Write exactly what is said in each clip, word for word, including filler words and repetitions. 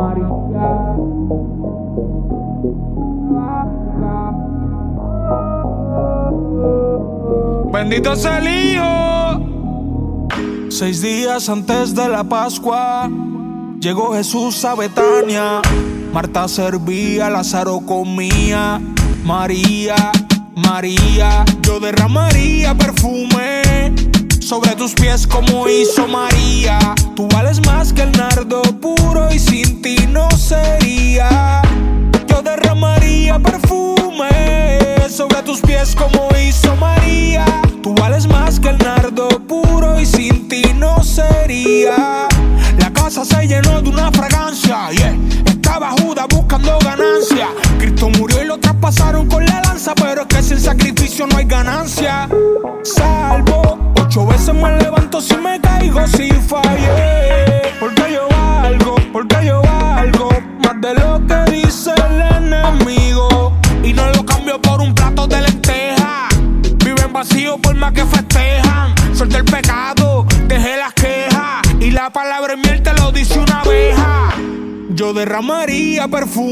María. Bendito sea el Hijo. Seis días antes de la Pascua llegó Jesús a Betania. Marta servía, Lázaro comía. María, María, yo derramaría perfume sobre tus pies como hizo María. Tú vales más que el nardo puro y sin ti no sería. Yo derramaría perfume sobre tus pies como hizo María. Tú vales más que el nardo puro y sin ti no sería. La casa se llenó de una fragancia, yeah. Estaba Judas buscando ganancia. Cristo murió y lo traspasaron con la lanza, pero es que sin sacrificio no hay ganancia. Salvo, ocho veces me levanto si me caigo, si fallé. Porque yo valgo, porque yo valgo más de lo que dice el enemigo. Y no lo cambio por un plato de lenteja. Viven vacío por más que festejan. Suelta el pecado, dejé las quejas. Y la palabra en miel te lo dice una abeja. Yo derramaría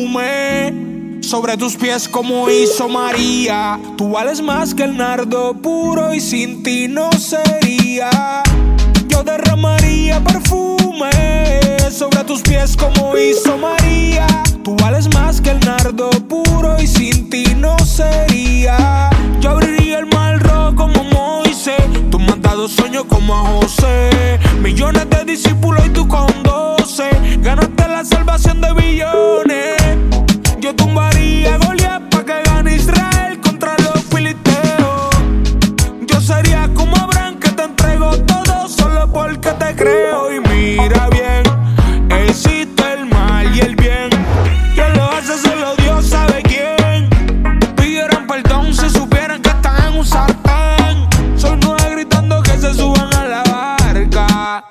perfume sobre tus pies como hizo María. Tú vales más que el nardo puro y sin ti no sería. Yo derramaría perfume sobre tus pies como hizo María. Tú vales más que el nardo puro y sin ti no sería. Yo abriría el mar rojo como Moisés. Tú me has dado sueños como a José. Millones de discípulos y tú con doce. Ganaste la salvación de billones. Yo tumbaría a Goliat pa' que gane Israel contra los filisteos. Yo sería como Abraham que te entrego todo solo porque te creo. Y mira bien, existe el mal y el bien. Quien lo hace solo Dios sabe quién. Pidieran perdón si supieran que están en un sartén. Soy nueve gritando que se suban a la barca.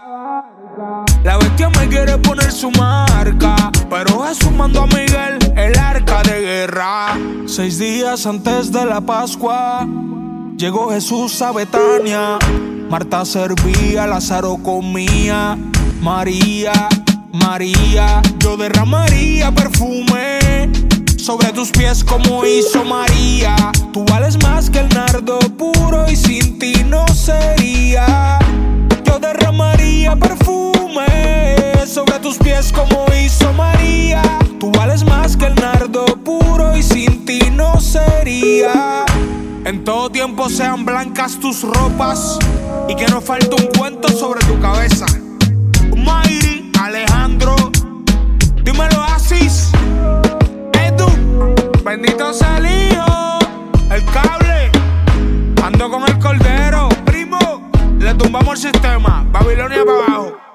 La bestia me quiere poner su marca, pero Jesús mandó a Miguel, el arca de guerra. Seis días antes de la Pascua llegó Jesús a Betania. Marta servía, Lázaro comía. María, María, yo derramaría perfume sobre tus pies como hizo María. Tú vales más que el nardo puro y sin ti no sería. Yo derramaría perfume sobre tus pies como hizo María. Tú vales más que el nardo puro y sin ti no sería. En todo tiempo sean blancas tus ropas y que no falte un cuento sobre tu cabeza. Mayri, Alejandro, dímelo Asis, Edu, bendito sea el Hijo, el cable, ando con el cordero, primo, le tumbamos el sistema, Babilonia para abajo.